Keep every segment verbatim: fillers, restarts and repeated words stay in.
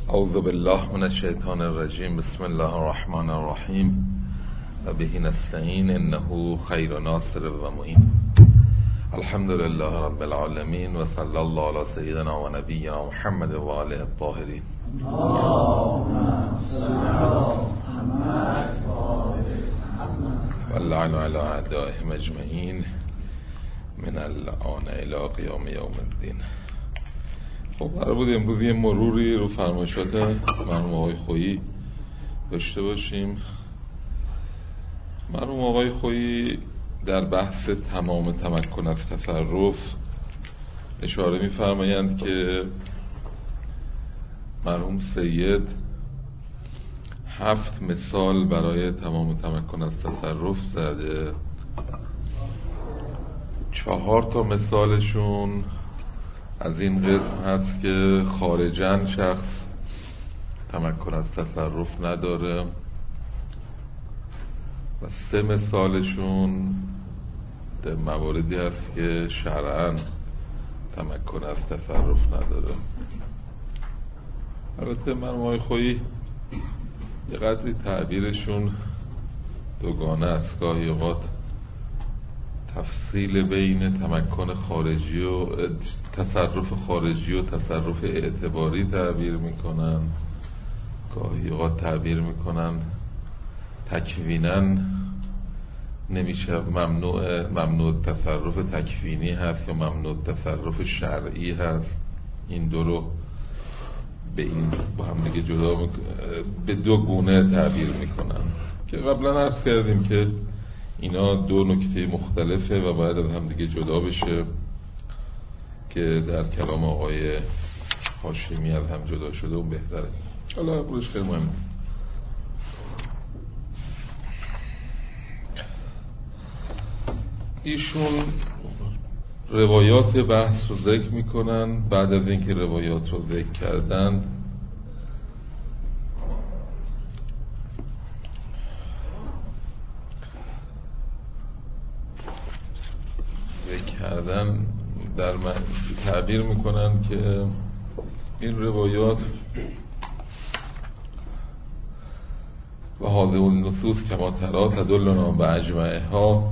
اعوذ بالله من الشیطان الرجیم. بسم الله الرحمن الرحیم و به نستعین انه خیر ناصر و معین. الحمد لله رب العالمین و صلی الله علی سیدنا و نبینا محمد و آله الطاهرین. و اللعن علی اعدائهم اجمعین من الآن الی قیام یوم الدین. خب قرار بود امروز یه مروری رو فرمایشات مرحوم آقای خویی داشته باشیم. مرحوم آقای خویی در بحث تمام تمکن از تصرف اشاره می‌فرمایند که مرحوم سید هفت مثال برای تمام تمکن از تصرف زده. چهار تا مثالشون از این قسم هست که خارجاً شخص تمکن از تصرف نداره و سه مثالشون در مواردی هست که شرعاً تمکن از تصرف نداره. البته مرحوم آقای خویی یه قدری تعبیرشون دوگانه است. گاهی اوقات تفصیل بین تمکن خارجی و تصرف خارجی و تصرف اعتباری تعبیر میکنن، گاهی اوقات تعبیر میکنن تکویناً نمیشه، ممنوع ممنوع تصرف تکوینی هست یا ممنوع تصرف شرعی هست. این دو رو به این با هم دیگه جدا میکنن، به دو گونه تعبیر میکنن که قبلا عرض کردیم که اینا دو نکته مختلفه و باید از هم دیگه جدا بشه که در کلام آقای هاشمی از هم جدا شده اون بهتره. حالا بروش خیلی مهم. ایشون روایات بحث رو ذکر میکنن. بعد از اینکه روایات رو ذکر کردن ذکر کردن در تعبیر میکنن که این روایات و هذه النصوص کما ترى تدلنا باجمعها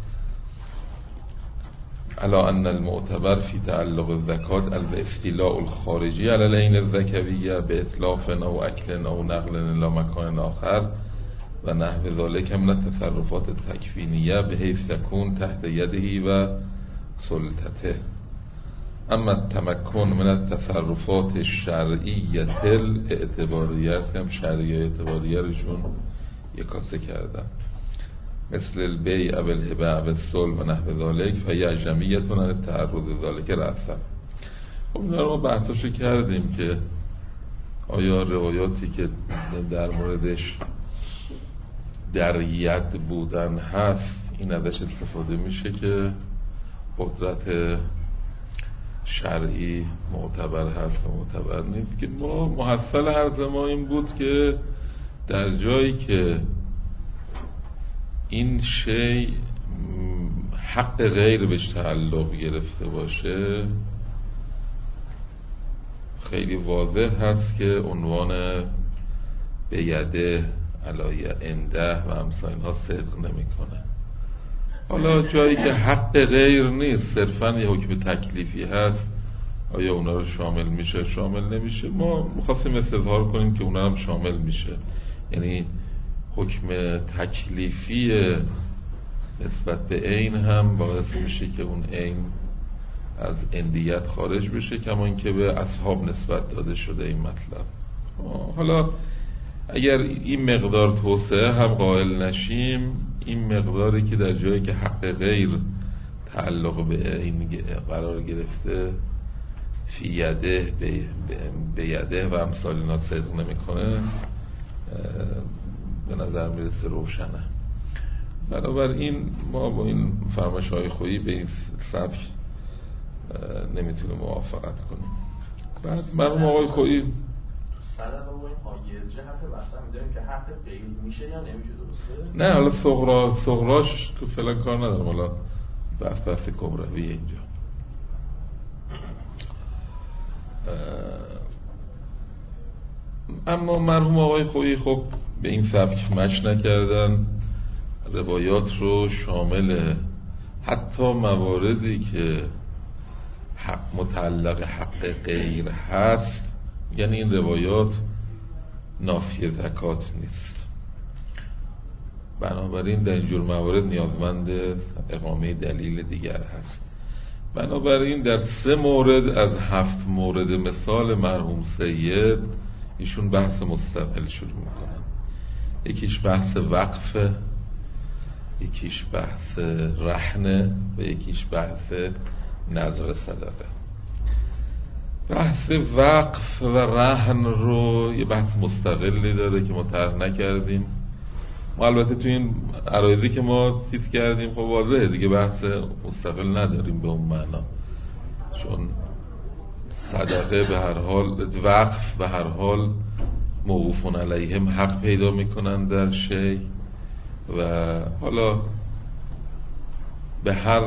على ان المعتبر في تعلق الزکات الاستیلاء الخارجی على العین الذکویه بإتلاف او اکل او نقل الى مکان آخر و نحو ذلك من التصرفات التکوینیه بحیث تكون تحت یده و سلطته. اما التمکن من التصرفات الشرعیه الاعتباریه، هم شرعیه اعتباریه رشون یکاسه کردن، مثل البیع او الهبه او الصلح و نحو ذلك فهی اجنبیه عن التعرض ذلك رأسا. خب این رو ما بحثاشو کردیم که آیا روایاتی که در موردش در ید بودن هست این ازش استفاده میشه که قدرت شرعی معتبر هست و معتبر نیست. که ما محصل عرض ما این بود که در جایی که این شی حق غیر بهش تعلق گرفته باشه خیلی واضح هست که عنوان به یده علایه انده و همسا اینها صدق نمی کنه. حالا جایی که حق غیر نیست صرفاً یه حکم تکلیفی هست، آیا اونا رو شامل میشه شامل نمیشه؟ ما میخواستیم استظهار کنیم که اونا هم شامل میشه. یعنی حکم تکلیفی نسبت به عین هم باعث میشه که اون عین از اندیت خارج بشه، کما اینکه به اصحاب نسبت داده شده این مطلب. حالا اگر این مقدار توسعه هم قائل نشیم، این مقداری که در جایی که حق غیر تعلق به این قرار گرفته فی یده به یده و امثال اینا صدق نمیکنه به نظر میرسه روشنه. بنابراین ما با این فرمایش های خویی به این سبک نمیتونیم موافقت کنیم. بعد مرحوم آقای خویی صدقه با این حاجیه جهت بحثا میداریم که حق غیر میشه یا نمیشه، درسته؟ نه حالا صغرا صغراش تو فعلا کار ندارم، حالا بحث بحث کبرویه اینجا. اما مرحوم آقای خویی خب به این سبک مش نکردن، روایات رو شامل حتی مواردی که حق متعلق حق غیر هست، یعنی این روایات نافی زکات نیست. بنابراین در اینجور موارد نیازمند اقامه دلیل دیگر هست. بنابراین در سه مورد از هفت مورد مثال مرحوم سید ایشون بحث مستقل شروع میکنن. یکیش بحث وقفه، یکیش بحث رهنه و یکیش بحث نظر صدقه. بحث وقف و رهن رو یه بحث مستقلی داره که ما طرح نکردیم. ما البته تو این عرایضی که ما تیت کردیم خب واضحه دیگه بحث مستقل نداریم به اون معنا، چون صدقه به هر حال، وقف به هر حال موقوفون علیهم حق پیدا میکنن در شی و حالا به هر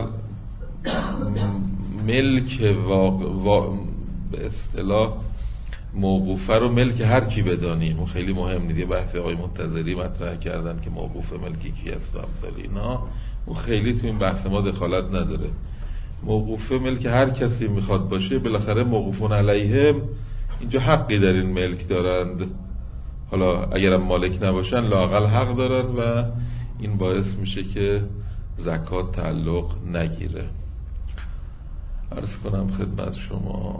ملک واقع وا... به اصطلاح موقوفه رو ملک هر کی بدانیم، اون خیلی مهم نیست. یه بحث آقای منتظری مطرح کردن که موقوف ملکی کی است و امثال اینا، اون خیلی تو این بحث ما دخالت نداره. موقوفه ملک هر کسی میخواد باشه، بالاخره موقوفون علیهم اینجا حقی در این ملک دارند، حالا اگرم مالک نباشن لااقل حق دارن و این باعث میشه که زکات تعلق نگیره. عرض کنم خدمت شما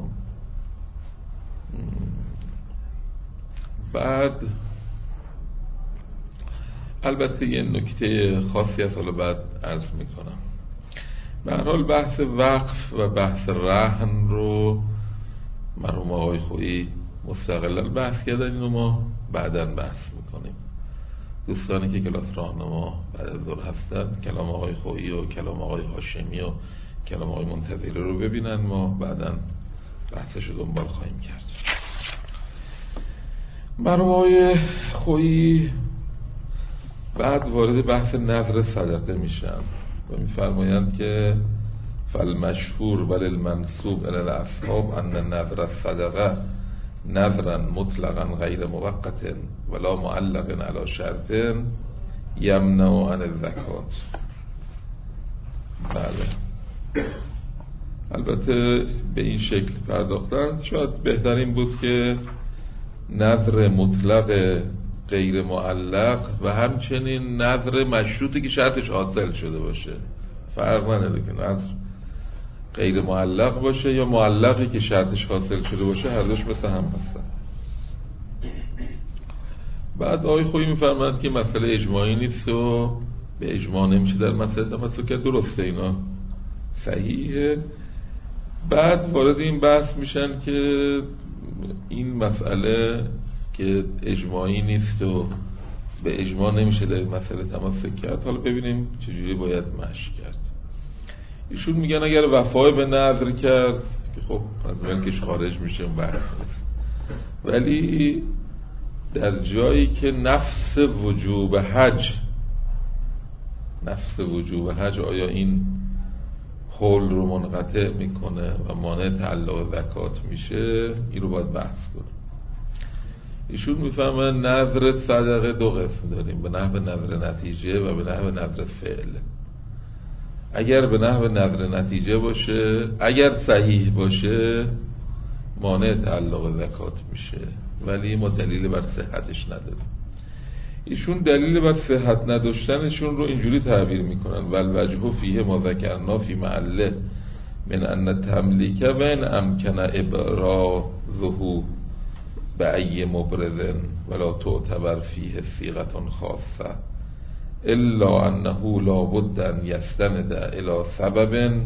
بعد البته یه نکته خاصی هست، حالا بعد عرض میکنم. به هر حال بحث وقف و بحث رهن رو مرحوم آقای خویی مستقلا بحث کردن، اینو ما بعداً بحث میکنیم. دوستانی که کلاس راهنما بعد از ظهر هستن کلام آقای خویی و کلام آقای هاشمی و کلام آقای منتظری رو ببینن، ما بعداً بحثش رو دنبال خواهیم کرد. مرحوم آقای خویی بعد وارد بحث نذر صدقه میشن و میفرمایند که فالمشهور بل المنسوب الی الاصحاب ان نذر الصدقه نذرا مطلقا غیر موقت ولا معلق علی شرط یمنع عن الزکات. بله، البته به این شکل پرداختن شاید بهترین بود که نذر مطلق غیر معلق و همچنین نذر مشروطی که شرطش حاصل شده باشه، فرق نداره که نذر غیر معلق باشه یا معلقی که شرطش حاصل شده باشه، هر دوش مثل هم هستن. بعد آقای خویی میفرماند که مسئله اجماعی نیست و به اجماع نمیشه در مسئله تمسک کرد. درسته، اینا صحیحه. بعد وارد این بحث میشن که این مسئله که اجماعی نیست و به اجماع نمیشه در این مسئله تمسک کرد، حالا ببینیم چجوری باید مشی کرد. ایشون میگن اگر وفای به نذر کرد که خب از ملکش خارج میشه، اون بحث نیست، ولی در جایی که نفس وجوب حج نفس وجوب حج آیا این حول رو منقطع میکنه و مانع تعلق زکات میشه، این رو باید بحث کنیم. ایشون میفهمن نذر صدقه دو قسم داریم، به نحو نذر نتیجه و به نحو نذر فعل. اگر به نحو نذر نتیجه باشه، اگر صحیح باشه مانع تعلق زکات میشه، ولی ما دلیل بر صحتش نداریم. ایشون دلیل بر صحت نداشتنشون رو اینجوری تعبیر میکنن: والوجه فیه ما ذکرنا فی محله من ان تملیک و ان امکن ابرازه به ای مبرز ولا تعتبر فیه صیغة خاصه الا انه لا بد ان یستند الى سبب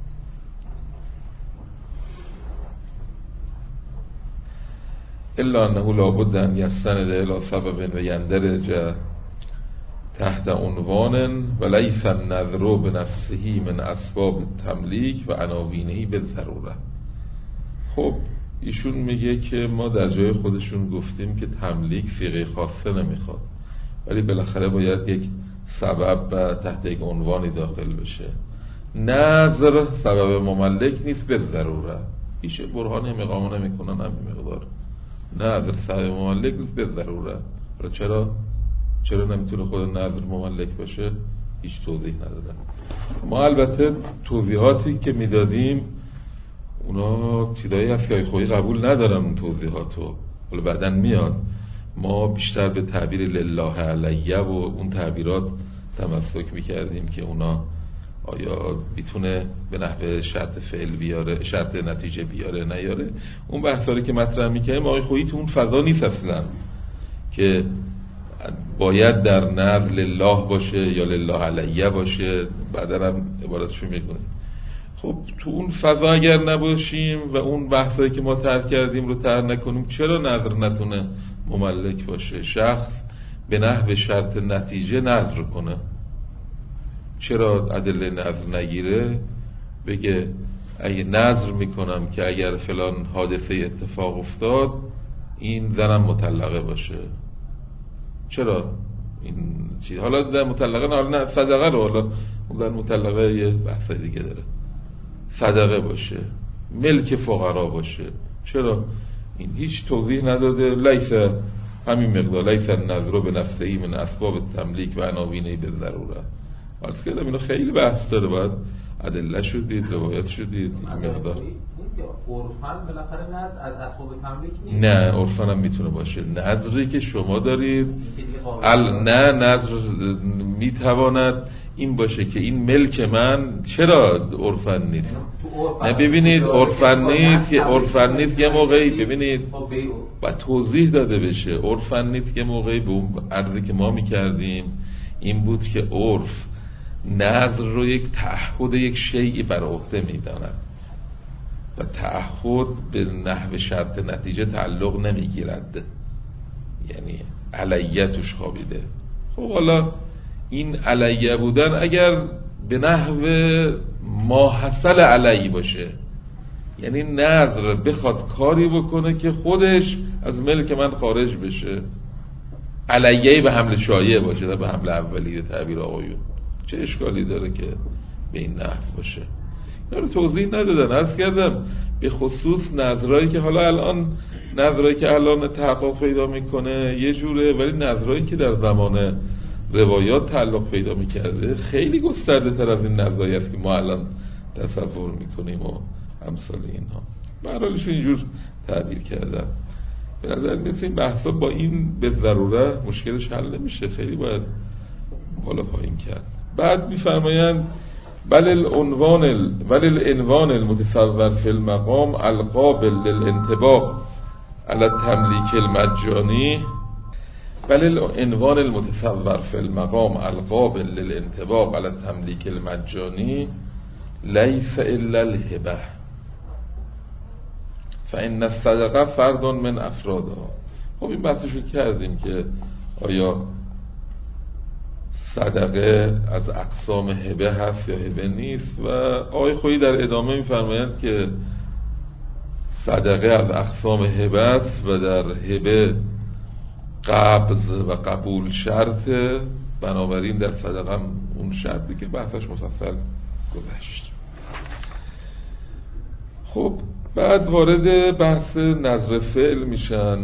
الا انه لا بد ان یستند الى سبب و یندرج تحت عنوان ولیس النذر بنفسه من اسباب تملیک و عناوینه بالضروره. خب ایشون میگه که ما در جای خودشون گفتیم که تملیک صیغه خاصه نمیخواد، ولی بالاخره باید یک سبب و تحت یک عنوانی داخل بشه. نذر سبب مملک نیست به ضروره، هیچ برهانی هم اقامه نمیکنن همین مقدار نظر صاحب مملک نیست به ضروره. چرا؟ چرا نمیتونه خود نظر مملک باشه؟ هیچ توضیح ندادن. ما البته توضیحاتی که میدادیم اونا چیزایی هست که خودی قبول ندارم اون توضیحاتو، حالا بعدن میاد. ما بیشتر به تعبیر لله علیه و اون تعبیرات تمسک میکردیم که اونا آیا میتونه به نحو شرط فعل بیاره، شرط نتیجه بیاره نیاره. اون بحثایی که مطرح میکردیم آقای خویی تو اون فضا نیست اصلا که باید در نظر لله باشه یا لله علیه باشه. بعدا هم عبارتشو میکنیم. خب تو اون فضا اگر نباشیم و اون بحثایی که ما طرح کردیم رو طرح نکنیم، چرا نظر نتونه مملک باشه؟ شخص به نحو شرط نتیجه نظر کنه، چرا ادله نظر نگیره؟ بگه اگه نظر میکنم که اگر فلان حادثه اتفاق افتاد این زنم مطلقه باشه. چرا این چیز؟ حالا در مطلقه نه، حالا نه صدقه رو، حالا اون در مطلقه یه بحث دیگه داره. صدقه باشه، ملک فقرا باشه، چرا؟ این هیچ توضیح نداده. لیس همین مقدار، لیس النظر به نفسه من اسباب تملیک و عناوینه به ضروره. عرض کردم اینو خیلی بحث داره، باید ادله شدید، روایت شدید. این مقدار عرفاً بالاخره نظر از اسباب تملیک نیست. نه عرفاً هم میتونه باشه. نظری که شما دارید ال... نه نظر میتواند این باشه که این ملک من، چرا عرفاً نیست؟ نه ببینید عرفاً نیست که عرفاً نیست یه موقعی ببینید باید توضیح داده بشه. عرفاً نیست یه موقعی به اون عرضی که ما میکردیم این بود که عرف نظر رو یک تعهد یک شیئی بر عهده میداند و تعهد به نحو شرط نتیجه تعلق نمیگیرد، یعنی علیه توش خوابیده. خب حالا این علیه بودن اگر به نحو ما حصل علیه باشه، یعنی نظر بخواد کاری بکنه که خودش از ملک من خارج بشه، علیه به حمل شایعه باشه نه به حمل اولیه تعبیر آقایون، چه اشکالی داره که به این نحو باشه؟ اینا رو توضیح ندادن. عرض کردم به خصوص نظرهایی که حالا الان نظرهایی که الان تحقق پیدا میکنه یه جوره، ولی نظرهایی که در زمان روایات تعلق پیدا میکرده خیلی گسترده تر از این نظرهایی است که ما الان تصور میکنیم و امثال اینها. برحالش اینجور تعبیر کردم. به نظر میرسه این بحثا با این به ضروره مشکلش حل نمیشه، خیلی باید بالا پایین کرد. بعد میفرمایند بل العنوان ال... بل العنوان المتصور فی المقام القابل للانطباق علی التملیک المجانی بل العنوان المتصور فی المقام القابل للانطباق علی التملیک المجانی لیس الا الهبه فإن الصدقه فرد من افرادها. خب این بحثشو کردیم که آیا صدقه از اقسام هبه هست یا هبه نیست، و آقای خویی در ادامه میفرمایند که صدقه از اقسام هبه است و در هبه قبض و قبول شرطه، بنابراین در صدقه هم اون شرطی که بحثش مفصل گذشت. خب بعد وارد بحث نظر فعل میشن.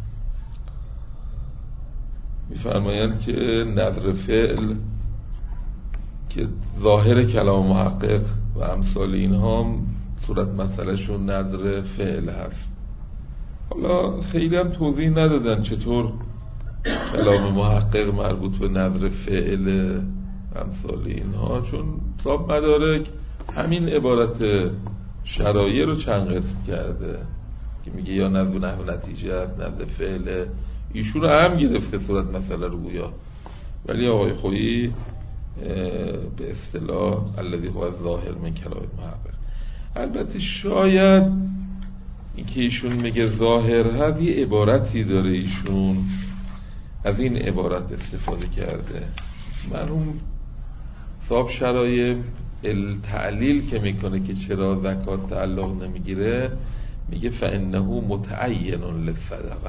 میفرمایند که نظر فعل که ظاهر کلام محقق و امثال اینها صورت مسئله شون نظر فعل هست. حالا خیلی هم توضیح ندادن چطور کلام محقق مربوط به نظر فعل امثال اینها، چون صاحب مدارک همین عبارت شرایع رو چند قسم کرده که میگه یا نظر نحو نتیجه است، نظر فعل، ایشون رو هم گرفته صورت مسئله رو گویا، ولی آقای خویی به اصطلاح الذی هو الظاهر من کلام محقق. البته شاید این که ایشون میگه ظاهر هست یه عبارتی داره، ایشون از این عبارت استفاده کرده. مرحوم صاحب شرایع التعلیل که میکنه که چرا زکات تعلق نمیگیره، میگه فانه متعین للصدقه،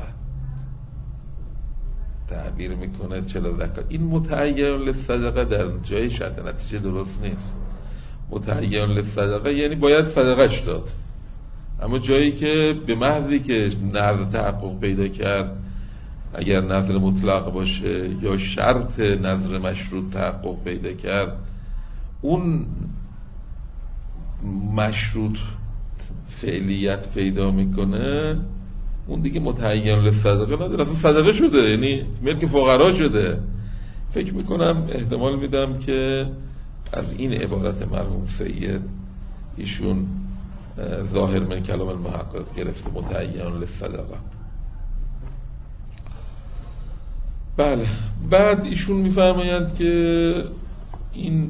تعبیر میکنه چرا زکات. این متعین للصدقه در جای شرط نتیجه درست نیست. متعین للصدقه یعنی باید صدقهش داد، اما جایی که به محضی که نظر تحقق پیدا کرد، اگر نظر مطلق باشه یا شرط نظر مشروط تحقق پیدا کرد، اون مشروط فعلیت پیدا میکنه، اون دیگه متعین للصدقه نداره، اصلا صدقه شده، یعنی ملک فقرا شده. فکر میکنم احتمال میدم که از این عبارت مرحوم سید ایشون ظاهر من کلام المحقق گرفته، متعین للصدقه. بله. بعد ایشون میفرمایند که این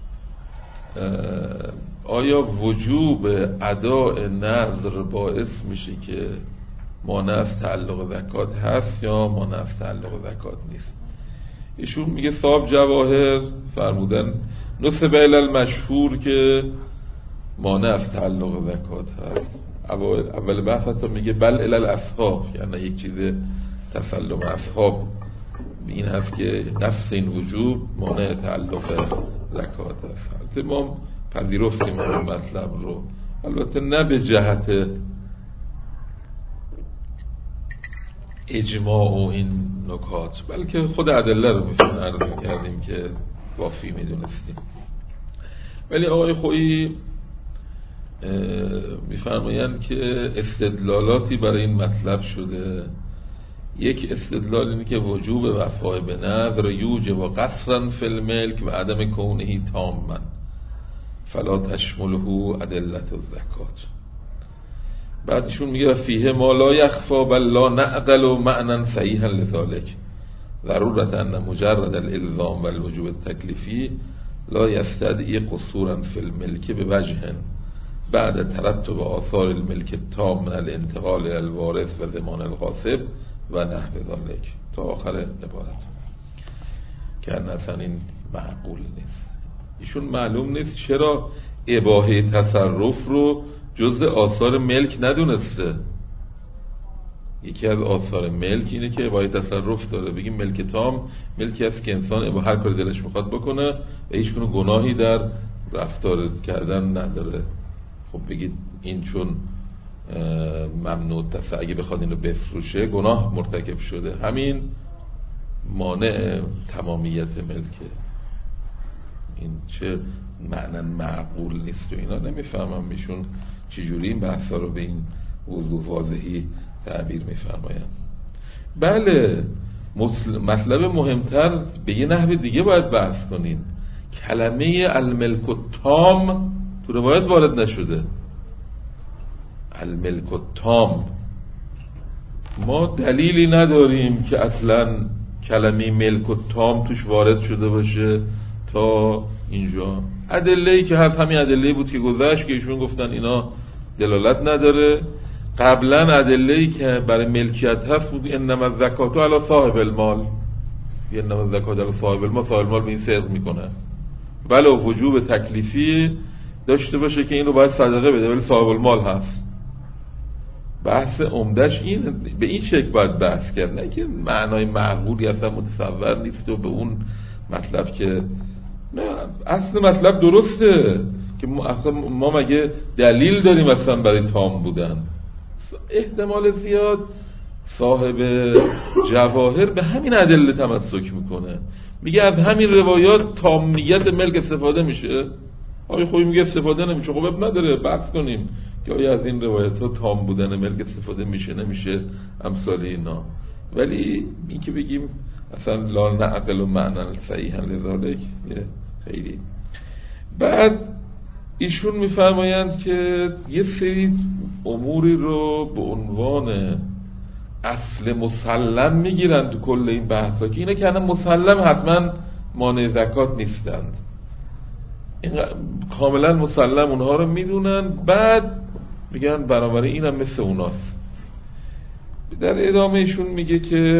آیا وجوب اداء نذر باعث میشه که مانع از تعلق زکات هست یا مانع از تعلق زکات نیست؟ ایشون میگه صاحب جواهر فرمودن نصب المشهور که مانع از تعلق زکات هست. اول, اول بحث حتی میگه بل الی الاصحاب، یعنی یک چیز تسلم اصحاب این هست که نفس این وجوب مانع تعلق زکات هست. ما پذیرفتیم این مطلب رو، البته نه به جهت اجماع و این نکات، بلکه خود ادله رو میفهم عرض کردیم که وافی میدونستیم. ولی آقای خویی میفرمایند که استدلالاتی برای این مطلب شده. یک استدلال اینه که وجوب وفای به نذر یوجب و قصرا فی الملک و عدم کونه تاما فلا تشمله ادلت الزکات. بعدشون میگه فیه ما لا یخفا بل لا نعقل و معنی صحیحا لذالک ضرورت ان مجرد الالزام و الوجوب التکلیفی لا یستدعی قصورا فی الملک بوجه بعد ترتب آثار الملک التام من الانتقال الى الوارث و ضمان الغاصب و نحو ذالک تا آخر عبارت، که اصلا این معقول نیست. ایشون معلوم نیست چرا اباحه تصرف رو جزء آثار ملک ندونسته. یکی از آثار ملک اینه که اباحه تصرف داره. بگیم ملک تام ملکی است که انسان با هر کاری دلش میخواد بکنه و هیچ گونه گناهی در رفتار کردن نداره. خب بگید این چون ممنوع تصرف، اگه بخواد این رو بفروشه گناه مرتکب شده، همین مانع تمامیت ملکه. این چه معنی معقول نیست و اینا نمیفهمم ایشون چجوری این بحثا رو به این وضوح واضحی تعبیر میفرمایم. بله، مطلب مهمتر به یه نحو دیگه باید بحث کنین. کلمه الملک التام تو روایت وارد نشده. الملک التام ما دلیلی نداریم که اصلا کلمه ملک التام توش وارد شده باشه تا اینجا. ادله‌ای که هست همین ادله‌ای بود که گذشت که ایشون گفتن اینا دلالت نداره. قبلا ادله‌ای که برای ملکیت هست بود انما الزکات علی صاحب المال، انما الزکات علی صاحب المال، صاحب المال به این صدق میکنه. ولی وجوب تکلیفی داشته باشه که اینو باید صدقه بده ولی صاحب المال هست. بحث عمدش این، به این شکل باید بحث کرد، نه که معنای معقولی اصلا متصور نیست و به اون مطلب که نه اصل مطلب درسته که ما, اصلا ما مگه دلیل داریم اصلا برای تام بودن. احتمال زیاد صاحب جواهر به همین ادله تمسک میکنه، میگه از همین روایات تامیت ملک استفاده میشه. آقای خویی میگه استفاده نمیشه. خب اب نداره بحث کنیم که آیا از این روایت ها تام بودن ملک استفاده میشه نمیشه، امثال اینا. ولی این که بگیم اصلا لا نعقل و معنی صحیحا لذالک خیلی. بعد ایشون میفرمایند که یه سری اموری رو به عنوان اصل مسلم میگیرن تو کل این بحثا که اینا که الان مسلم حتما مانع زکات نیستند، این کاملا مسلم اونها رو میدونن. بعد میگن بنابراین اینم مثل اوناست. در ادامه ایشون میگه که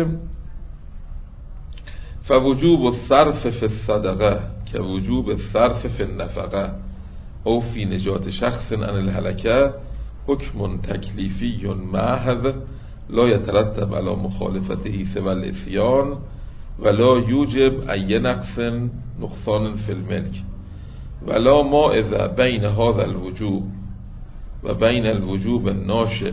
فوجوب الصرف فی الصدقه که وجوب الصرف فی النفقه او فی نجات شخص عن الهلکه حکم تکلیفی محض لا یترتب علی مخالفته سوى العصیان ولا یوجب ای نقص نقصان فی الملک ولا ماعظ بین هذا الوجوب و بین الوجوب ناشئ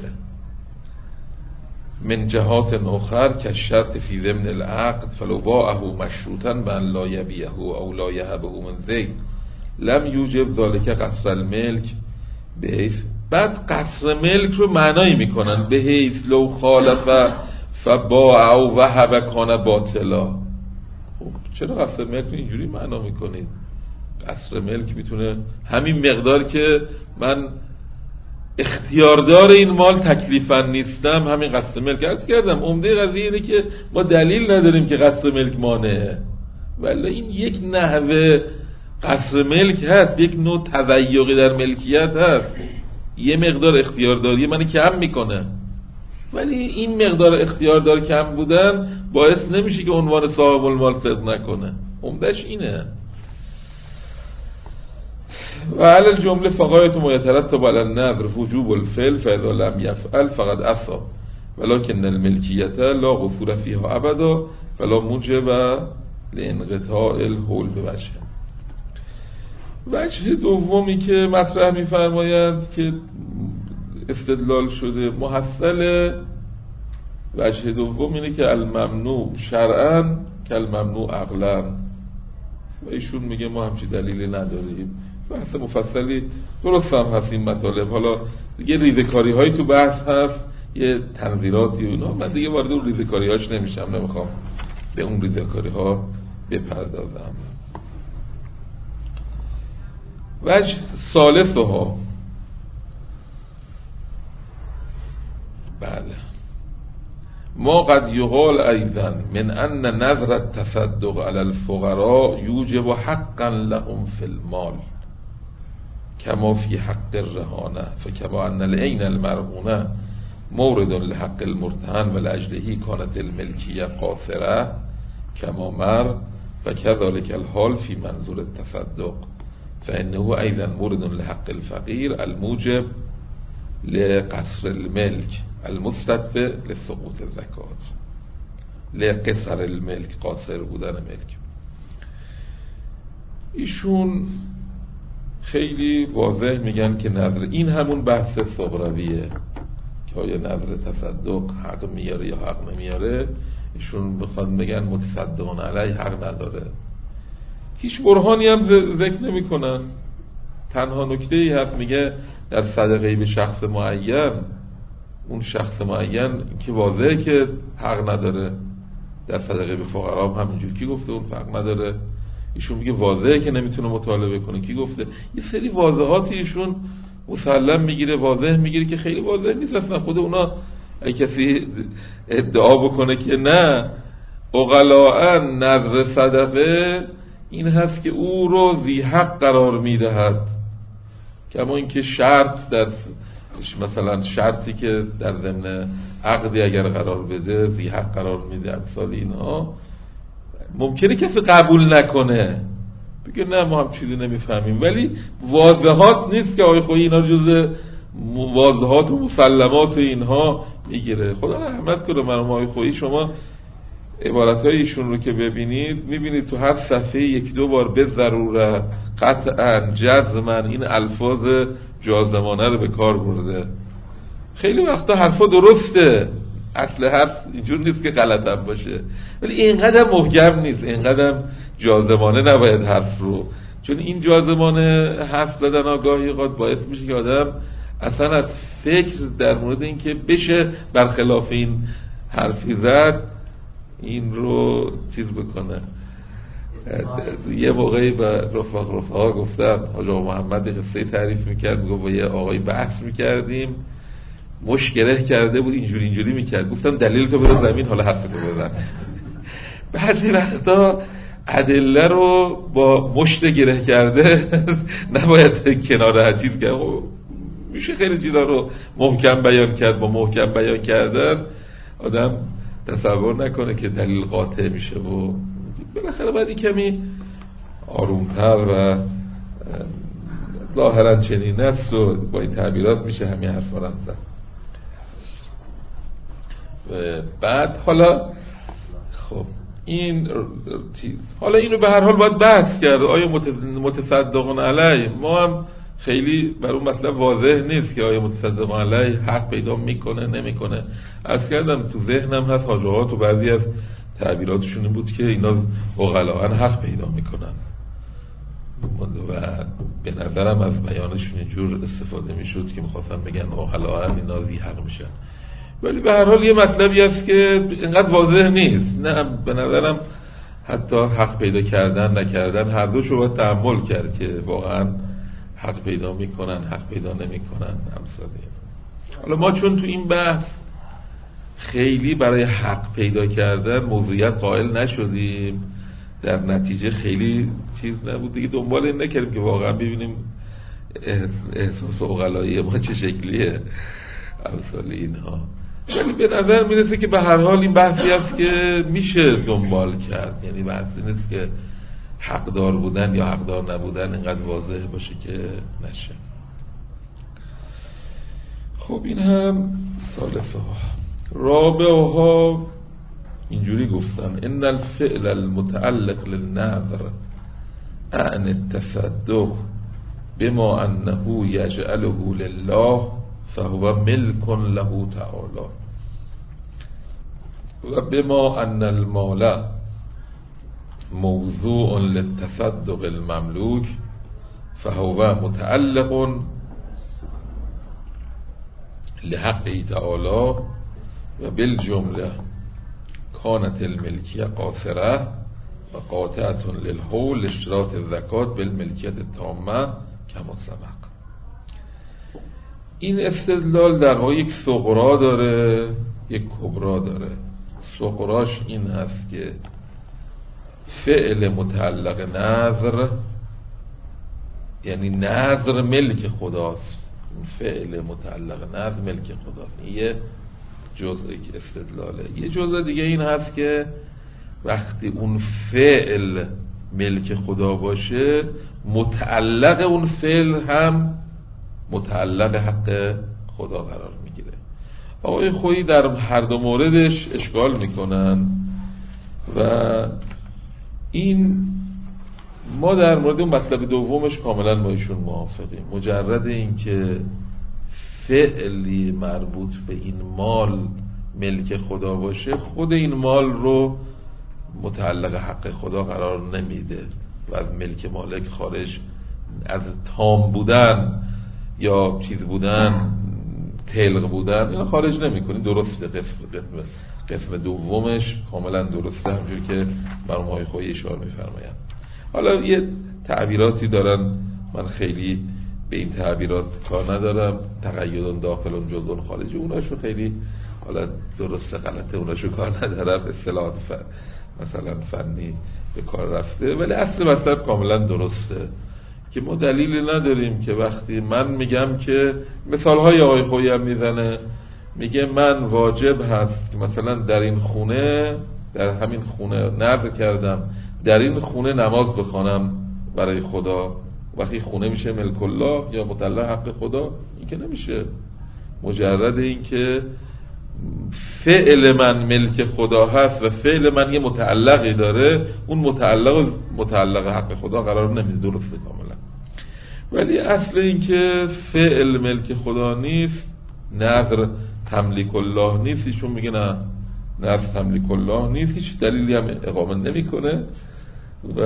من جهات اخر که شرط فی ضمن العقد فلو باعه مشروطا بان لا یبیعه او لا یهبه من زید لم یوجب ذلك قصر الملک به حیث. بعد قصر ملک رو معنایی میکنن به حیث لو خالف فباع او وهب کان باطلا. خب چرا قصر ملک رو اینجوری معنا میکنید؟ قصر ملک میتونه همین مقدار که من اختیاردار این مال تکلیفاً نیستم همین قصر ملک. عرض کردم عمده قضیه اینه که ما دلیل نداریم که قصر ملک مانعه، ولی این یک نحوه قصر ملک هست، یک نوع تضیقی در ملکیت هست، یه مقدار اختیارداری من کم میکنه، ولی این مقدار اختیاردار کم بودن باعث نمیشه که عنوان صاحب المال صدق نکنه. عمدش اینه. و علی الجمله فقایت ما یترتب علی النذر وجوب الفعل فاذا لم يفعل فقد اثم ولكن الملكیت لا قصور فيها ابدا فلا موجب لانقطاع الحول بوجه. وجه دومی که مطرح می‌فرمایند که استدلال شده محصل وجه دوم اینه که الممنوع شرعاً که الممنوع عقلاً، و ایشون میگه ما همچی دلیلی نداریم. بحث مفصلی درست هم هست این مطالب. حالا دیگه ریزه‌کاری هایی تو بحث هست، یه تنظیراتی و اینا، من دیگه وارد اون ریزه‌کاری هاش نمیشم، نمیخوام به اون ریزه‌کاری ها بپردازم. وجه ثالثها بله ما قد یقال ایضا من ان نذر التصدق علی الفقراء یوجب حقا لهم فی المال کما فی حق الرهانه فکما ان العین المرهونه مورد لحق المرتهن و لاجله کانت الملکیه قاصره کما مر و كذلك الحال فی منظور التصدق فانه ایضا مورد لحق الفقیر الموجب لقصر الملک المستدفع لسقوط الزکات لقصر الملک قاصر بودن ملک. ایشون خیلی واضح میگن که نظر این همون بحث صغرویه که آیا نظر تصدق حق میاره یا حق نمیاره. ایشون بخواد بگن متصدقون علیه حق نداره، هیچ برهانی هم ذکر نمی کنن. تنها نکته ای هست میگه در صدقه به شخص معین، اون شخص معین که واضحه که حق نداره. در صدقه به فقرا هم همینجور کی گفته اون حق نداره؟ ایشون میگه واضحه که نمیتونه مطالبه کنه. کی گفته؟ یه سری واضحاتی ایشون مسلم میگیره، واضح میگیره که خیلی واضح نیست اصلا. خود اونا اگه کسی ادعا بکنه که نه اغلاء نذر صدقه این هست که او رو ذی حق قرار میدهد، کما اینکه شرط در مثلا شرطی که در ضمن عقدی اگر قرار بده ذی حق قرار میده، امثال اینها ممکنه کسی قبول نکنه، بگه نه ما هم چیزی نمیفهمیم، ولی واضحات نیست که آقای خویی اینا جز واضحات و مسلمات و اینها میگیره. خدا رحمت کنه مرحوم آقای خویی، شما عبارتهای ایشون رو که ببینید میبینید تو هر صفحه یک دو بار به ضروره، قطعا، جزما این الفاظ جازمانه رو به کار برده. خیلی وقتا حرفا درسته، اصل حرف اینجور نیست که غلط هم باشه، ولی اینقدر محکم نیست، اینقدر جازمانه نباید حرف رو، چون این جازمانه حرف زدن آگاهی قد باعث میشه که آدم اصلا از فکر در مورد این که بشه برخلاف این حرفی زد این رو چیز بکنه. یه موقعی به رفاق رفاقا گفتم، حاج آقا محمد قصه تعریف میکرد، میگه با یه آقای بحث میکردیم مش گره کرده بود اینجوری اینجوری میکرد، گفتم دلیل تو بذار زمین حالا حرفتو بزن. بعضی وقتا ادله رو با مشت گره کرده نباید کنار چیز کرد، میشه خیلی چیزا رو محکم بیان کرد. با محکم بیان کردن آدم تصور نکنه که دلیل قاطع میشه و بالاخره باید کمی آرومتر و ظاهرا چنین است و با این تعبیرات میشه همین حرفا رو زد. بعد حالا خب این حالا اینو به هر حال باید بحث کرد، آیا متصدقون علیه ما هم خیلی بر اون مطلب واضح نیست که آیا متصدقان علیه حق پیدا میکنه نمیکنه. عرض کردم تو ذهنم هست حاجات و بعضی از تعبیراتشون این بود که اینا عقلاً حق پیدا میکنن و به نظرم از بیانشون اینجور استفاده میشد که میخواستن بگن عقلاً اینا ذی حق میشن، ولی به هر حال یه مطلبی هست که اینقدر واضح نیست. نه به نظرم حتی حق پیدا کردن نکردن هر دو شو باید تأمل کرد که واقعا حق پیدا میکنن حق پیدا نمیکنن امثال اینا. حالا ما چون تو این بحث خیلی برای حق پیدا کردن موضوعیت قائل نشدیم، در نتیجه خیلی چیز نبود دیگه، دنبال این نکردیم که واقعا ببینیم احساس عقلایی ما چه شکلیه امثال اینها. ولی به نظر میرسه که به هر حال این بحثی است که میشه دنبال کرد، یعنی بحثی نیست که حقدار بودن یا حقدار نبودن اینقدر واضح باشه که نشه. خب این هم ثالثه ها. رابعه ها اینجوری گفتن ان الفعل المتعلق للنذر عن التصدق بما انه یجعله لله فهو ملک له تعالی و بما ان المال موضوع للتصدق المملوك فهو متعلق لحقه تعالى و بالجمله كانت الملكية قاصرة و قاطعة للحول اشتراط الزكاة بالملكية التامة كما سبق. این استدلال در واقع یک صغرا داره یک کبرا داره. صغراش این هست که فعل متعلق نذر، یعنی نذر ملک خداست، فعل متعلق نذر ملک خداست، این یه جزء که استدلاله. یه جزء دیگه این هست که وقتی اون فعل ملک خدا باشه متعلق اون فعل هم متعلق حق خدا قرار میگیره. آقای خویی در هر دو موردش اشکال میکنن و این ما در مورد اون مطلب دومش کاملا با ایشون موافقیم. مجرد این که فعلی مربوط به این مال ملک خدا باشه خود این مال رو متعلق حق خدا قرار نمیده و از ملک مالک خارج، از تام بودن یا چیز بودن تلق بودن اینا خارج نمی‌کنه. درسته، قسم قسم قسم دومش کاملا درسته، همونجوری که مرحوم های خویی اشاره می‌فرمایند. حالا یه تعبیراتی دارن، من خیلی به این تعبیرات کار ندارم، تقیدون داخلون جلدون خارجی، اوناشو خیلی حالا درسته غلطه اوناشو کار ندارم، اصطلاحات ف... مثلا فنی به کار رفته، ولی اصل مطلب کاملا درسته که ما دلیلی نداریم که وقتی من میگم که مثالهای آقای خویی هم میزنه، میگه من واجب هست که مثلا در این خونه، در همین خونه نذر کردم در این خونه نماز بخوانم برای خدا، وقتی خونه میشه ملک الله یا متعلق حق خدا، این که نمیشه. مجرد این که فعل من ملک خدا هست و فعل من یه متعلقی داره، اون متعلق متعلق حق خدا قرار نمیده، درسته کاملا. ولی اصل این که فعل ملک خدا نیست، نذر تملیک الله نیست، ایشون میگه نه نذر تملیک الله نیست، هیچ دلیلی هم اقامه نمیکنه و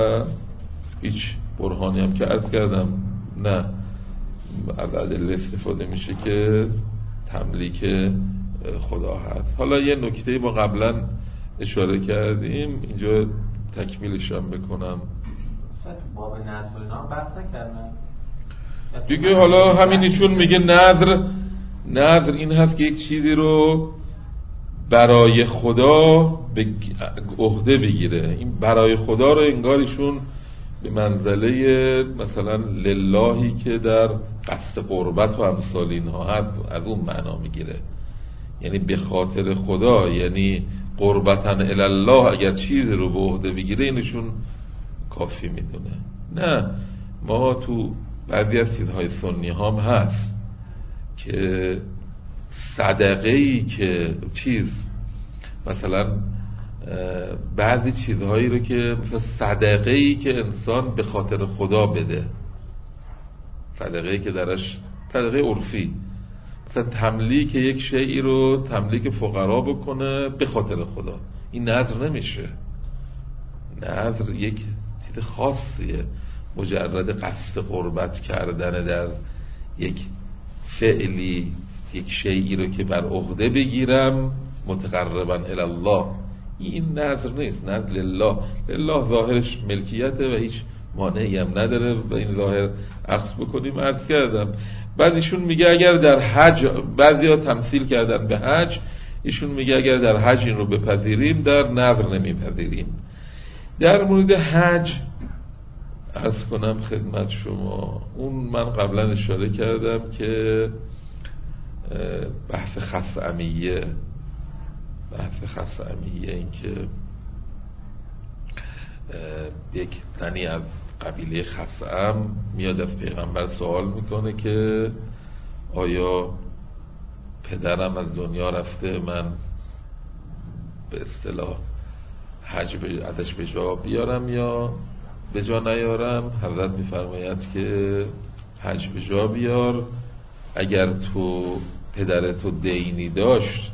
هیچ برهانی هم که عرض کردم نه از ادله استفاده میشه که تملیک خدا هست. حالا یه نکته ما قبلا اشاره کردیم، اینجا تکمیلش هم بکنم باب نذر اینا بحث نکردن دیگه. حالا همین ایشون میگه نذر نذر این هست که یک چیزی رو برای خدا به عهده بگیره. این برای خدا رو انگار ایشون به منزله مثلا للهی که در قصد قربت و امثال اینها هست از اون معنا میگیره، یعنی به خاطر خدا، یعنی قربتن الله اگر چیزی رو به عهده بگیره اینشون کافی میدونه. نه، ما تو بعضی از چیزهای سنی هم هست که صدقه‌ای که چیز مثلا بعضی چیزهایی رو که مثلا صدقه‌ای که انسان به خاطر خدا بده، صدقه‌ای که درش صدقه عرفی، مثلا تملیک یک شیئی رو تملیک فقرا بکنه به خاطر خدا، این نذر نمیشه. نذر یک چیز خاصیه، مجرد قصد قربت کردن در یک فعلی، یک شیئی رو که بر عهده بگیرم متقربا الی الله، این نذر نیست. نذر لله، لله ظاهرش ملکیته و هیچ مانعی هم نداره و این ظاهر عکس بکنیم. عرض کردم بعد ایشون میگه اگر در حج، بعضیا تمثیل کردن به حج، ایشون میگه اگر در حج این رو بپذیریم در نذر نمیپذیریم. در مورد حج عرض کنم خدمت شما، اون من قبلا اشاره کردم که بحث خصعمیه، بحث خصعمیه این که یک تنی از قبیله خصعم میاد از پیغمبر سوال میکنه که آیا پدرم از دنیا رفته، من به اصطلاح حج ازش به جا بیارم یا به جا نیارم؟ حضرت میفرماید که حج به جا بیار، اگر تو پدر تو دینی داشت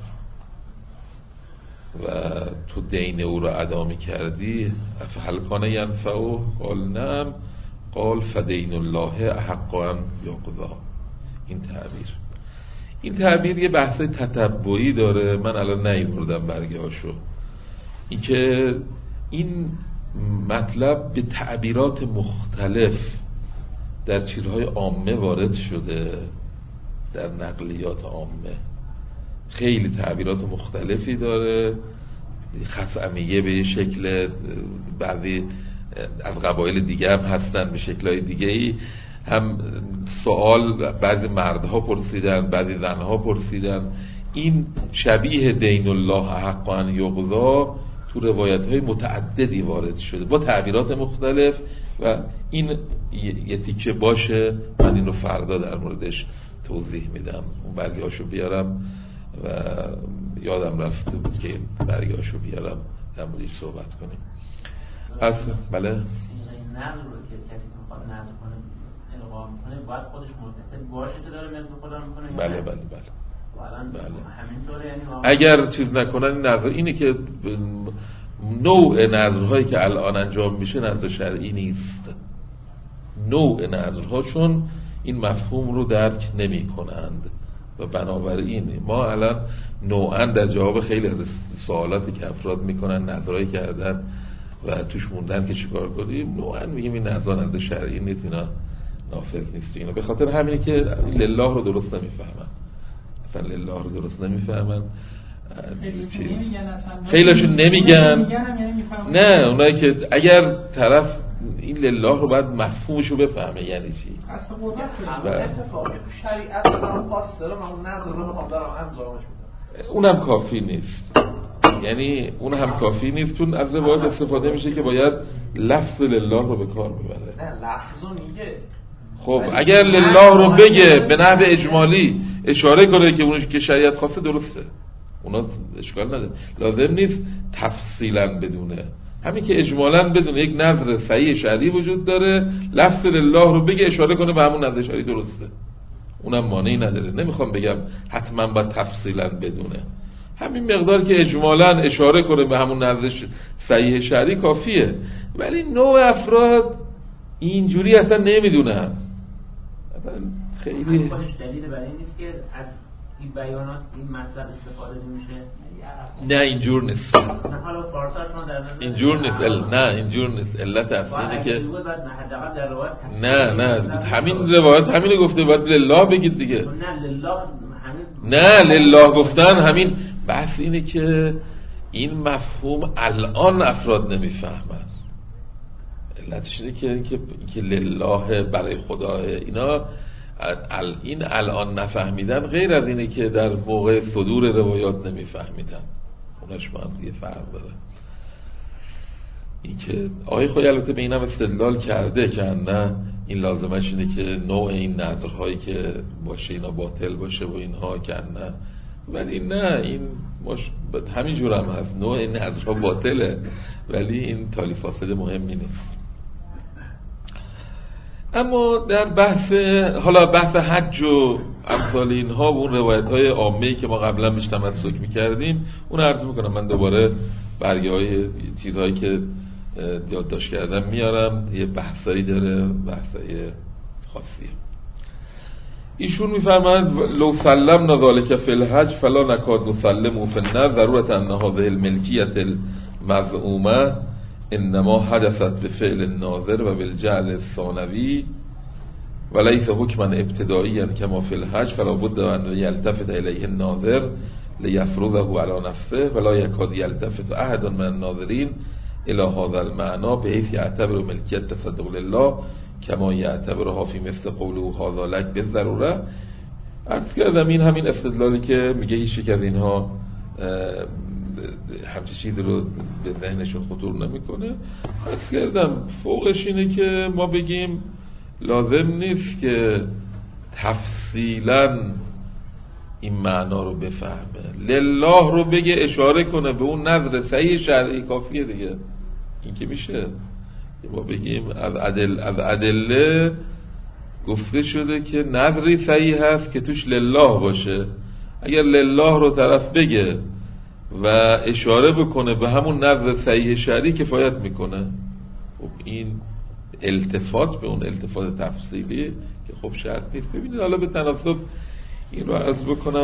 و تو دین او را ادا می‌کردی فهل کان ینفعه؟ قال نعم. قال فدین الله احق ان یقضی. این تعبیر این تعبیر یه بحث تتبعی داره، من الان نیاوردم برگه‌هاشو. این که این مطلب به تعبیرات مختلف در چیزهای عامه وارد شده، در نقلیات عامه خیلی تعبیرات مختلفی داره. خصعمیه به شکل، بعضی از قبایل دیگه هم هستن به شکلهای دیگه‌ای. هم سوال بعضی مردها پرسیدن، بعضی زنها پرسیدن. این شبیه دین الله حق ان یقضی تو روایت‌های متعددی وارد شده با تعبیرات مختلف و این یه تیکه باشه، من این رو فردا در موردش توضیح میدم. اون برگه‌هاشو بیارم و یادم رفته بود که برگه‌هاشو بیارم در موردش صحبت کنیم. اصلا بله، این نظر رو که کسی میخواد نظر کنه القا میکنه باید خودش متحد باشه که داره ملک خدا میکنه. بله بله بله بله. همینطوره، یعنی اگر چیز نکنن این نظر اینه که نوع نظرهایی که الان انجام میشه نظر شرعی نیست. نوع نظرها چون این مفهوم رو درک نمی کنند و بنابراین ما الان نوعا در جواب خیلی از سوالاتی که افراد میکنن نظرهایی کردن و توش موندن که چیکار کنیم، نوعا میگیم این نظر نظر شرعی نیست، اینا نافذ نیست. اینا به خاطر همینه که لله رو درست نمیفهمن، اصلا لله رو درست نمیفهمن. خیلیشون نمیگن. نه، اونایی که اگر طرف این لله رو باید مفهومش رو بفهمه یعنی چی. اصلا اتفاقی تو شریعت دارم خاص دارم، اون نظر رو میخوام دارم انجامش میدم، اونم کافی نیست. یعنی اون هم کافی نیست، چون از روایت استفاده میشه که باید لفظ لله رو به کار ببره. نه لفظو میگه. خب اگر لله رو بگه به نحو اجمالی اشاره کنه که اونش که شریعت خواسته درسته، اونا اشکال نداره، لازم نیست تفصیلا بدونه. همین که اجمالا بدونه یک نظر صحیح شرعی وجود داره، لفظ لله رو بگه اشاره کنه به همون نظر شرعی درسته، اونم مانعی نداره. نمیخوام بگم حتما باید تفصیلا بدونه، همین مقدار که اجمالا اشاره کنه به همون نظر صحیح شرعی کافیه. ولی نوع افراد اینجوری اصلا نمیدونن، اصلا خیلی خودش دلیل برای این نیست که از این بیانات این مطلب استفاده نمیشه. نه اینجور نیست، نه حالا فارساشون در نظر اینجور نیست. ال... نه اینجور نیست. علت اصلی که نه نه همین روایت همین گفته باید لله بگید دیگه. نه لله همین نه لله گفتن همین بحث اینه که این مفهوم الان افراد نمیفهمن. علتش اینه که که که لله برای خدا اینا ال این الان نفهمیدن، غیر از اینه که در موقع صدور روایات نمیفهمیدن، اونش با هم دیگه فرق داره. این که آقای خود البته به اینم استدلال کرده که نه این لازمش اینه که نوع این نظرهایی که باشه اینا باطل باشه و اینها که نه، ولی نه این مش... همین جور هم هست، نوع این نظرها باطله ولی این تالی فاصله مهمی نیست. اما در بحث حالا بحث حج و امثال اینها و اون روایت های عامه‌ای که ما قبلا بهش تمسک می‌کردیم اون عرض می‌کنم. من دوباره برگه های چیزهایی که یادداشت کردم میارم، یه بحثایی داره، بحثای خاصیه. ایشون میفرماند لو سلمنا ذلک فی الحج فلا نکاد نسلمه فی النار ضرورت ان هذه الملکیت المزعومه انما حدثت بفعل الناظر و بالجعل الثانوی وليس حکما ابتدائیا كما في الحج فلا بد ان يلتفت الیه الناظر لیفرضه على نفسه ولا يكاد يلتفت احد من الناظرین الى هذا المعنى بحيث يعتبر ملکیت تصدق لله کما یعتبرها فی مثل قوله هذا لک بالضروره. عرض کردم این همین استدلالی که میگه هیچ یک از اینها همچه چیزی رو به ذهنشون خطور نمیکنه. عرض کردم فوقش اینه که ما بگیم لازم نیست که تفصیلا این معنا رو بفهمه، لله رو بگه، اشاره کنه به اون نظر صحیح شرعی کافیه دیگه. این که میشه ما بگیم از عدل از ادله گفته شده که نظری صحیح هست که توش لله باشه، اگر لله رو طرف بگه و اشاره بکنه به همون نظر صحیح شرعی کفایت میکنه. خب این التفات به اون التفات تفصیلی که خب شرط نیست. ببینید حالا به تناسب این رو عرض بکنم،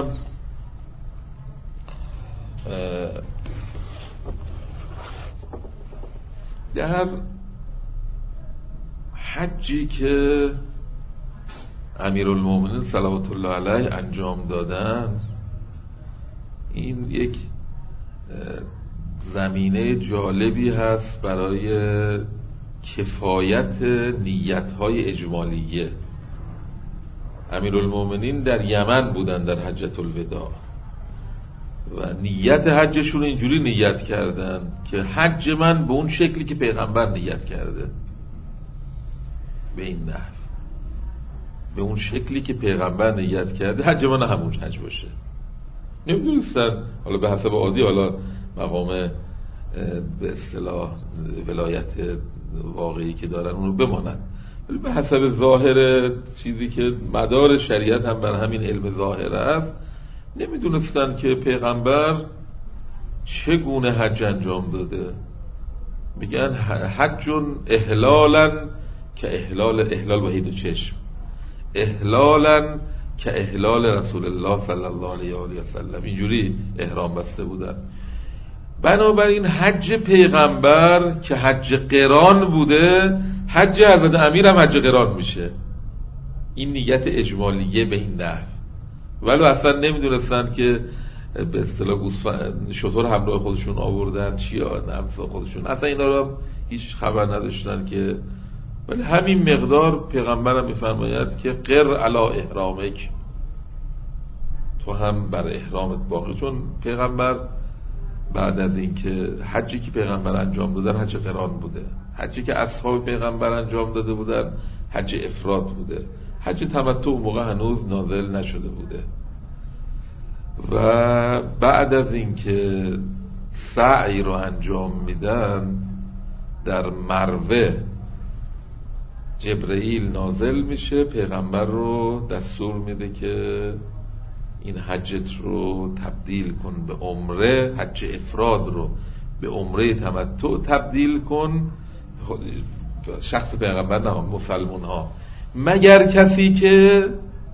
در حجی که امیرالمومنین صلوات الله علیه انجام دادن، این یک زمینه جالبی هست برای کفایت نیت‌های اجمالیه. امیرالمومنین در یمن بودن در حجة الوداع و نیت حجشون اینجوری نیت کردن که حج من به اون شکلی که پیغمبر نیت کرده، به این نحو، به اون شکلی که پیغمبر نیت کرده حج من همون حج باشه. نمیدونستن حالا به حسب عادی حالا مقام به اصطلاح ولایت واقعی که دارن اون رو بمانن، ولی به حسب ظاهر چیزی که مدار شریعت هم بر همین علم ظاهر است، نمیدونستن که پیغمبر چگونه حج انجام داده. میگن حج احلالا که احلال احلال وحید و چشم، احلالا که احلال رسول الله صلی الله علیه و آله و سلم، اینجوری احرام بسته بودن. بنابراین حج پیغمبر که حج قران بوده، حج حضرت امیر هم حج قران میشه. این نیت اجمالیه به این نحو. ولی اصلا نمیدونستن که به اصطلاح گوسفند شتر همراه خودشون آوردن چیا نفس خودشون، اصلا اینا رو هیچ خبر نداشتن که. ولی همین مقدار پیغمبرم میفرماید که قر علی احرامک، تو هم بر احرامت باقی. چون پیغمبر بعد از اینکه حجی که پیغمبر انجام دادن حج قران بوده، حجی که اصحاب پیغمبر انجام داده بودن حج افراد بوده، حج تمتع موقع هنوز نازل نشده بوده. و بعد از اینکه سعی رو انجام میدن در مروه، جبرئیل نازل میشه، پیغمبر رو دستور میده که این حجت رو تبدیل کن به عمره، حج افراد رو به عمره تمتع تبدیل کن. شخص پیغمبر نه، مسلمون ها، مگر کسی که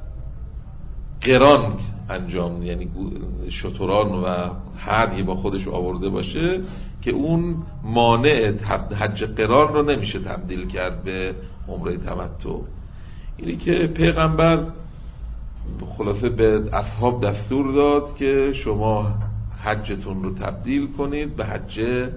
قران انجام، یعنی شتران و هدی با خودش آورده باشه، که اون مانع حج قران رو نمیشه تبدیل کرد به عمره تمتع. اینی که پیغمبر خلاصه به اصحاب دستور داد که شما حجتون رو تبدیل کنید به حج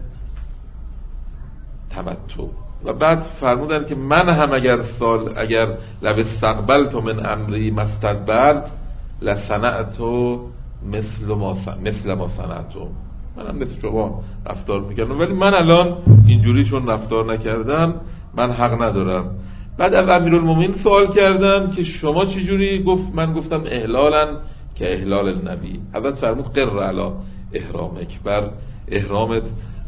تمتع. و بعد فرمودن که من هم اگر سال اگر لو استقبلت من امری ما استدبرت لصنعت مثل ما مثل ما صنعتم، منم مثل شما رفتار میکردم، ولی من الان اینجوری چون رفتار نکردم من حق ندارم. بعد از امیرالمومنین سوال کردن که شما چه جوری؟ گفت من گفتم احلالا که احلال النبی. حضرت فرمود قر علی احرامک، بر احرامت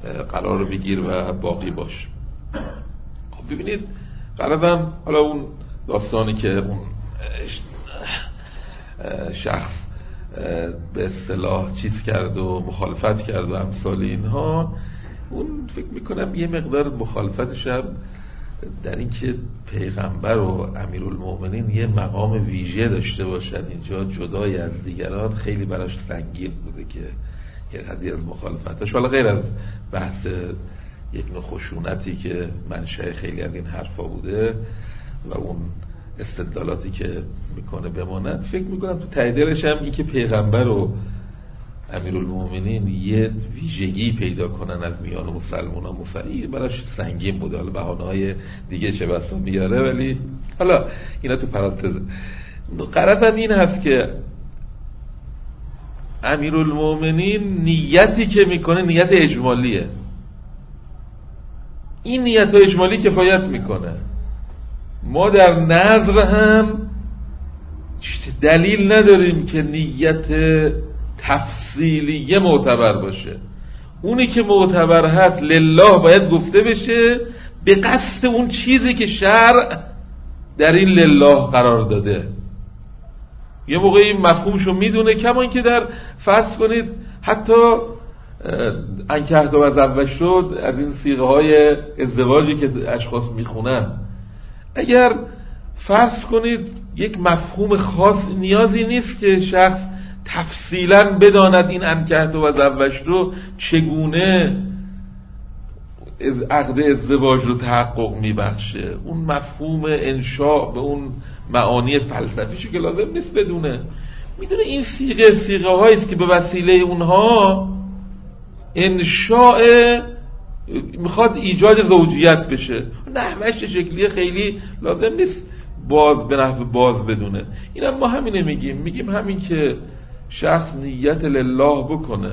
قرار بگیر و باقی باش. خب ببینید قرارم حالا اون داستانی که اون شخص به اصطلاح چیز کرد و مخالفت کرد و امثال اینها، اون فکر میکنم یه مقدار مخالفتش هم در این که پیغمبر و امیرالمومنین یه مقام ویژه داشته باشن اینجا جدای از دیگران خیلی براش سنگین بوده که یه قضیه از مخالفتش، حالا غیر از بحث یک نوع خشونتی که منشأ خیلی از این حرفا بوده و اون استدلالاتی که میکنه بماند، فکر میکنم تو ته دلش هم این که پیغمبر و امیرالمومنین یه ویژگی پیدا کنن از میان مسلمانان مفعی براش سنگین بوده. حالا بهانه‌های دیگه چه بسا میاره، ولی حالا اینا تو پرانتز. غرضم این هست که امیرالمومنین نیتی که میکنه نیت اجمالیه، این نیت اجمالی کفایت میکنه. ما در نظر هم دلیل نداریم که نیت تفصیلی معتبر باشه. اونی که معتبر هست لله باید گفته بشه به قصد اون چیزی که شرع در این لله قرار داده. یه موقعی مفهومشو میدونه، کما این که در فرض کنید حتی انکحت و زوج شد از این صیغه های ازدواجی که اشخاص میخونن، اگر فرض کنید یک مفهوم خاص، نیازی نیست که شخص تفصیلا بداند این انکحت و زوج رو چگونه عقد ازدواج رو تحقق میبخشه. اون مفهوم انشاء به اون معانی فلسفیشو که لازم نیست بدونه، میدونه این صیغه صیغه هایی است که به وسیله اونها انشاء میخواد ایجاد زوجیت بشه. نحوهش شکلی خیلی لازم نیست باز به نحو باز بدونه. اینم ما همینه میگیم، میگیم همین که شخص نیت لله بکنه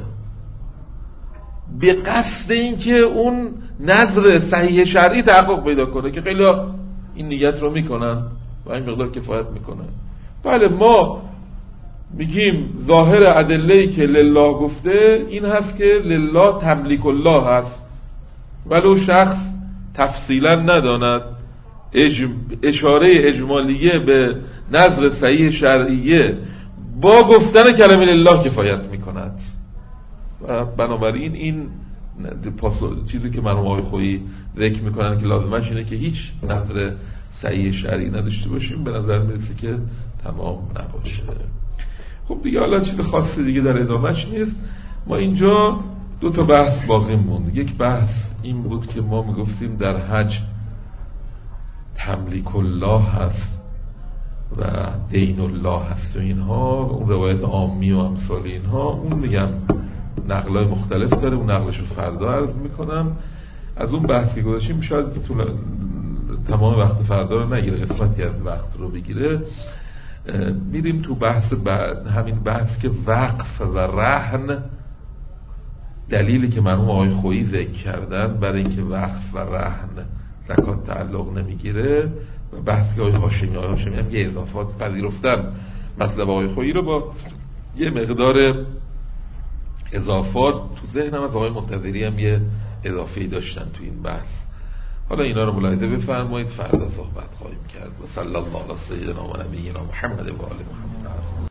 به قصد این که اون نظر صحیح شرعی تحقق پیدا کنه، که خیلی این نیت رو میکنن و این مقدار کفایت میکنه. بله ما میگیم ظاهر ادله‌ای که لله گفته این هست که لله تملیک الله هست، ولو شخص تفصیلا نداند، اج... اشاره اجمالیه به نظر صحیح شرعیه با گفتن کلمه لله کفایت میکند. و بنابراین این چیزی که مرحوم آقای خویی ذکر میکنن که لازمش اینه که هیچ نظر صحیح شرعی نداشته باشیم، به نظر میرسه که تمام نباشه. خب دیگه حالا چیز خاصی دیگه در ادامهش نیست. ما اینجا دو تا بحث باقی موند. یک بحث این بود که ما میگفتیم در حج تملیک الله هست و دین الله هست و اینها، اون روایت عامی و امثال اینها، اون میگم نقلای مختلف داره، اون نقلش رو فردا عرض میکنم. از اون بحث که گذاشتیم شاید تمام وقت فردا رو نگیره، قسمتی از وقت رو بگیره. میریم تو بحث بعد، همین بحث که وقف و رهن، دلیلی که مرحوم آقای خویی ذکر کردن برای اینکه وقف و رهن زکات تعلق نمیگیره، و بحث که آقای هاشمی آقای هاشمی هم یه اضافات پذیرفتن مطلب آقای خویی رو با یه مقدار اضافات تو ذهنم از آقای منتظری هم یه اضافه‌ای داشتن تو این بحث. حالا اینا رو ملاحظه بفرمایید، فردا صحبت خواهیم کرد. و صلی الله علی سیدنا و نبینا محمد و آل محمد.